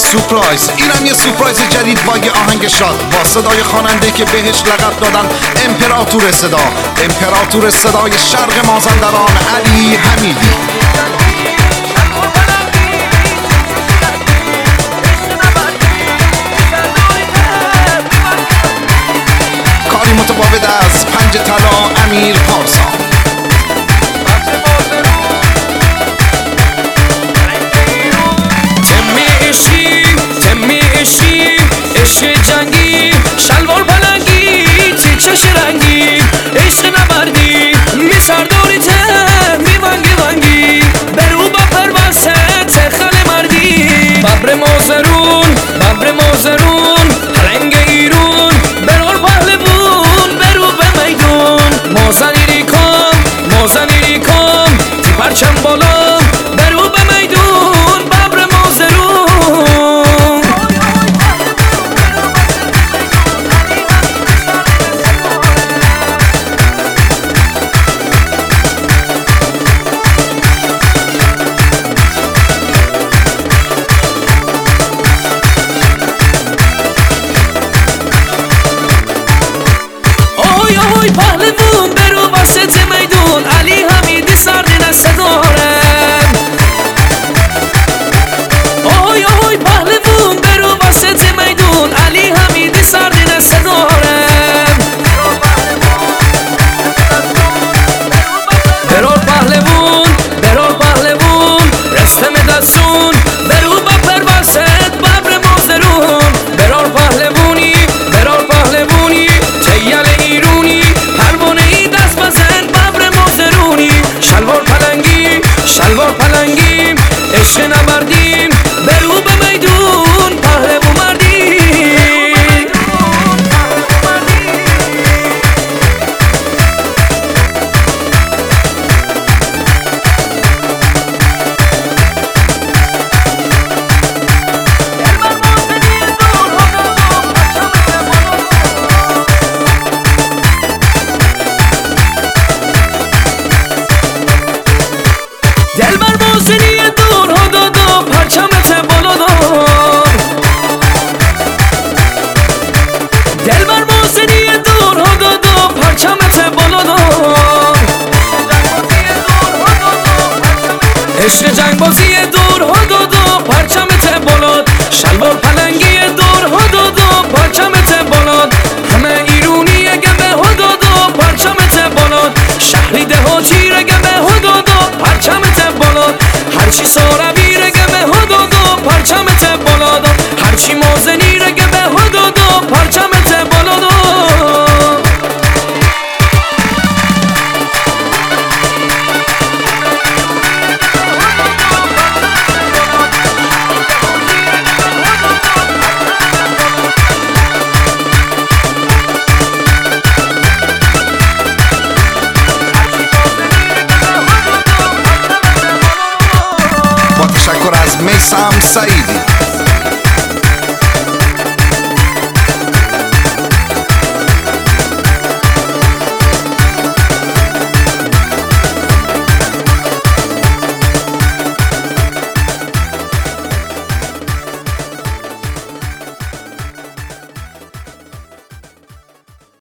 سورپرایز. اینم یه سورپرایز جدید با یه آهنگ شاد با صدای خواننده که بهش لقب دادن امپراتور صدا، امپراتور صدای شرق مازندران، علی حمیدی. کاری متفاوت از پنج طلا امیر پارسا. عشق جنگی شلوار پلنگی چش رنگی عشق نبردی می سرداری ته می ونگی ونگی برو با پروسه تخل مردی ببر مازرون ببر مازرون پلنگ ایرون برور پهلوون برو به میدون مازنی ریکام تی پرچم بالا برو به میدون ببر مازرون. اوی پهلوون برو وسط میدون علی حمیدی سردی نسته دارم. اوی پهلوون برو وسط میدون علی حمیدی سردی نسته دارم. برار پهلوون رستم دستون برو با پروست ببر مازرون. برار پهلوونی تیل ایرونی پروانه ای دست بزن ببر مازرونی. شلوار پلنگیم عشق نبردیم برو به میدون پهلوون مردی. دلبر موسنی دور ها دادا پرچمت بالا دار. دلبر موسنی دور ها دادا پرچمت بالا دار. عشق جنگ بازی دور ها دادا پرچمت بالاد. شلوار پلنگی دور ها دادا پرچمت بالاد. همه ایرونی گمه ها دادا پرچمت بالاد. شهری دهاتی گمه ها دادا پرچمت بالاد. هرچی ساروی گمه ها دادا پرچمت بالاد. هرچی مازنی گمه ها دادا پرچمت بالاد. با تشکر از میثم سعیدی.